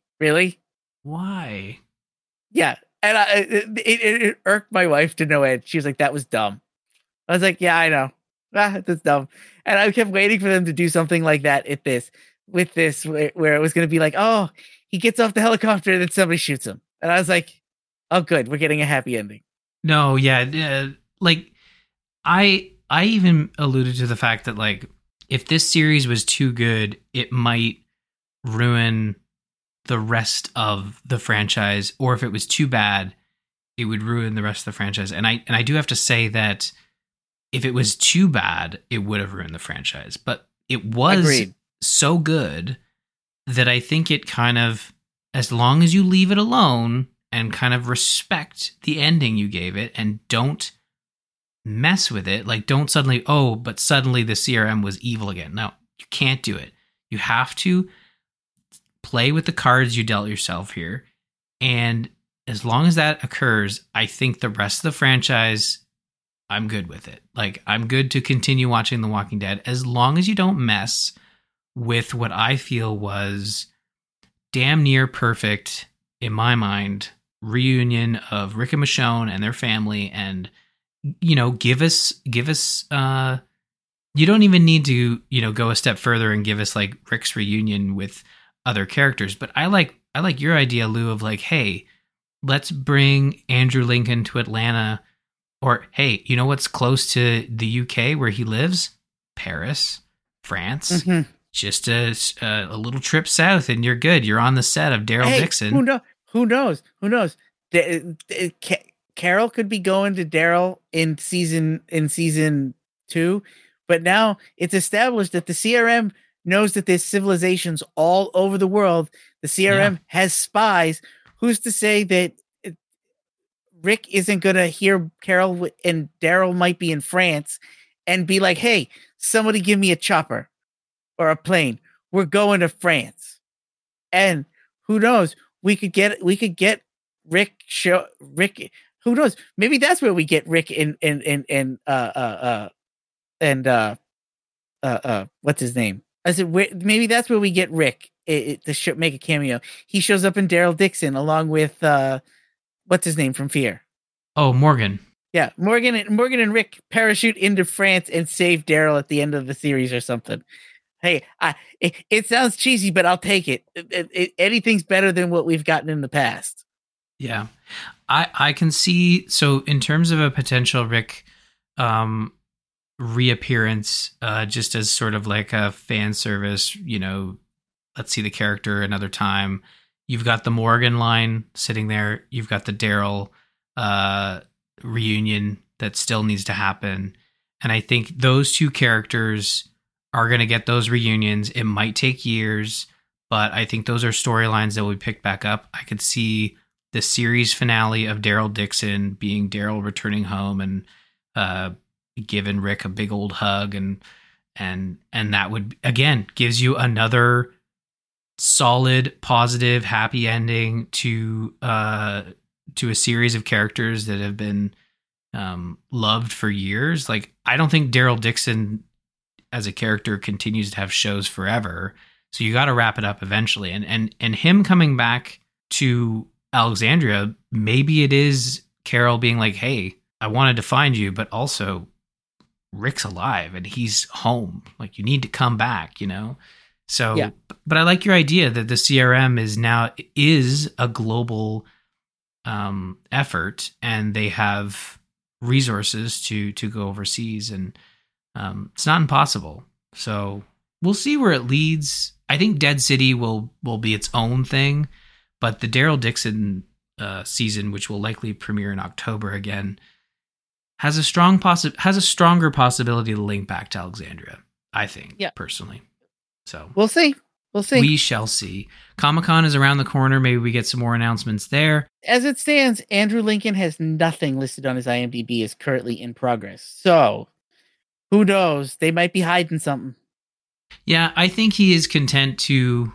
Why?
Yeah. And it irked my wife to no end. She was like, that was dumb. I was like, yeah, I know. That's dumb. And I kept waiting for them to do something like that where it was going to be like, oh, he gets off the helicopter and then somebody shoots him. And I was like, oh, good. We're getting a happy ending.
No, yeah. Like, I even alluded to the fact that, like, if this series was too good, it might ruin the rest of the franchise, or if it was too bad, it would ruin the rest of the franchise. And I do have to say that if it was too bad, it would have ruined the franchise. But it was so good that I think it kind of, as long as you leave it alone and kind of respect the ending you gave it and don't mess with it, like don't suddenly, but suddenly the CRM was evil again. No, you can't do it. You have to play with the cards you dealt yourself here. And as long as that occurs, I think the rest of the franchise, I'm good with it. Like, I'm good to continue watching The Walking Dead as long as you don't mess with what I feel was damn near perfect, in my mind, reunion of Rick and Michonne and their family. And, give us, you don't even need to, go a step further and give us like Rick's reunion with other characters. But I like your idea, Lou, of like, hey, let's bring Andrew Lincoln to Atlanta. Or, hey, you know what's close to the UK where he lives? Paris, France. Mm-hmm. Just a little trip south and you're good. You're on the set of Daryl Dixon.
Who knows? Carol could be going to Daryl in season 2, but now it's established that the CRM knows that there's civilizations all over the world. The CRM has spies. Who's to say that Rick isn't going to hear Carol and Daryl might be in France and be like, hey, somebody give me a chopper or a plane. We're going to France. And who knows? We could get Rick. Who knows? Maybe that's where we get Rick what's his name? I said maybe that's where we get Rick to make a cameo. He shows up in Daryl Dixon along with what's his name from Fear.
Oh, Morgan.
Yeah, Morgan and Rick parachute into France and save Daryl at the end of the series or something. Hey, it sounds cheesy, but I'll take it. Anything's better than what we've gotten in the past.
Yeah, I can see. So in terms of a potential Rick reappearance, just as sort of like a fan service, let's see the character another time. You've got the Morgan line sitting there. You've got the Daryl reunion that still needs to happen. And I think those two characters are going to get those reunions. It might take years, but I think those are storylines that will be picked back up. I could see the series finale of Daryl Dixon being Daryl returning home and giving Rick a big old hug, and that would again gives you another solid, positive, happy ending to a series of characters that have been loved for years. Like, I don't think Daryl Dixon as a character continues to have shows forever, so you got to wrap it up eventually. And him coming back to Alexandria, maybe it is Carol being like, "Hey, I wanted to find you, but also Rick's alive and he's home. Like, you need to come back," So, yeah. But I like your idea that the CRM is a global effort, and they have resources to go overseas, and it's not impossible. So we'll see where it leads. I think Dead City will be its own thing, but the Daryl Dixon season, which will likely premiere in October again, has a stronger possibility to link back to Alexandria, I think, personally. So
we'll see.
We shall see. Comic-Con is around the corner. Maybe we get some more announcements there.
As it stands, Andrew Lincoln has nothing listed on his IMDb as currently in progress. So who knows? They might be hiding something.
Yeah, I think he is content to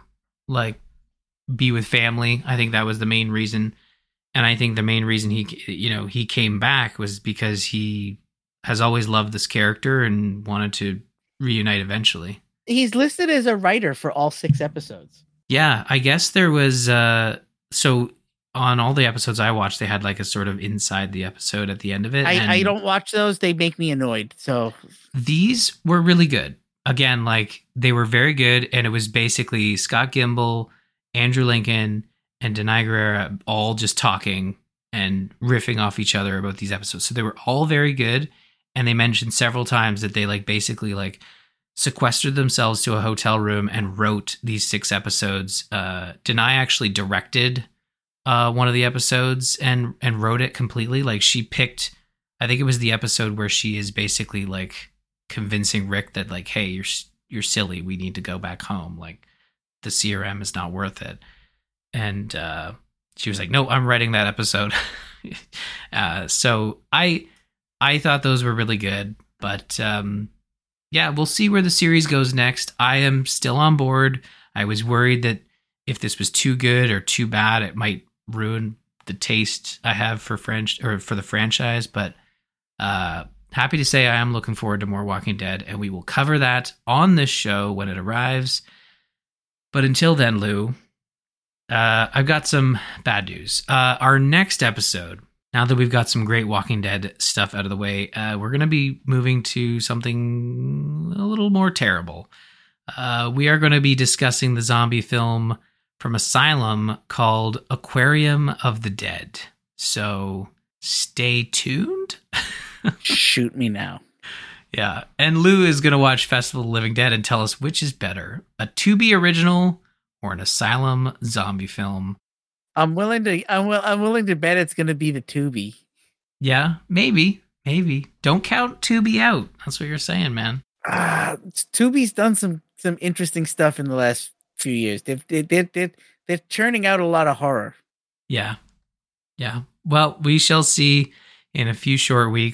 be with family. I think that was the main reason. And I think the main reason he came back was because he has always loved this character and wanted to reunite eventually.
He's listed as a writer for all 6 episodes.
Yeah, I guess there was so on all the episodes I watched, they had like a sort of inside the episode at the end of it.
I don't watch those. They make me annoyed. So
these were really good. Again, they were very good. And it was basically Scott Gimble, Andrew Lincoln, and Denai Guerrera all just talking and riffing off each other about these episodes. So they were all very good. And they mentioned several times that they basically sequestered themselves to a hotel room and wrote these 6 episodes. Denai actually directed one of the episodes and wrote it completely. She picked, I think it was the episode where she is basically convincing Rick that hey, you're silly. We need to go back home. The CRM is not worth it. And she was like, "No, I'm writing that episode." So I thought those were really good, but yeah, we'll see where the series goes next. I am still on board. I was worried that if this was too good or too bad, it might ruin the taste I have for the franchise. But happy to say I am looking forward to more Walking Dead, and we will cover that on this show when it arrives. But until then, Lou, I've got some bad news. Our next episode, now that we've got some great Walking Dead stuff out of the way, we're going to be moving to something a little more terrible. We are going to be discussing the zombie film from Asylum called Aquarium of the Dead. So stay tuned.
Shoot me now.
Yeah. And Lou is going to watch Festival of the Living Dead and tell us which is better, a Tubi original or an Asylum zombie film.
I'm willing to bet it's going to be the Tubi.
Yeah, maybe. Don't count Tubi out. That's what you're saying, man.
Tubi's done some interesting stuff in the last few years. They're churning out a lot of horror.
Yeah. Well, we shall see in a few short weeks.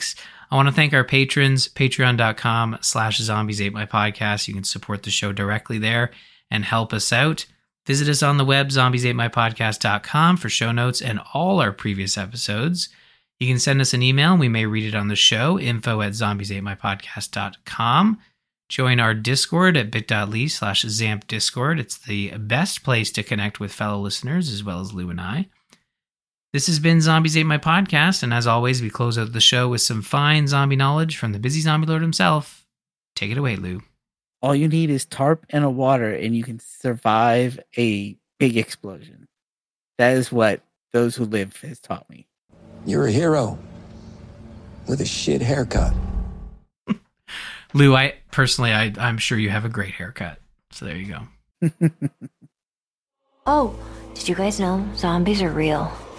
I want to thank our patrons, patreon.com/zombies8mypodcast. You can support the show directly there and help us out. Visit us on the web, zombies8mypodcast.com, for show notes and all our previous episodes. You can send us an email and we may read it on the show, info@zombies8mypodcast.com. Join our Discord at bit.ly/zampdiscord. It's the best place to connect with fellow listeners as well as Lou and I. This has been Zombies Ate My Podcast, and as always, we close out the show with some fine zombie knowledge from the busy zombie lord himself. Take it away, Lou.
All you need is tarp and a water, and you can survive a big explosion. That is what Those Who Live has taught me.
You're a hero with a shit haircut.
Lou, I'm sure you have a great haircut. So there you go.
Oh, did you guys know zombies are real?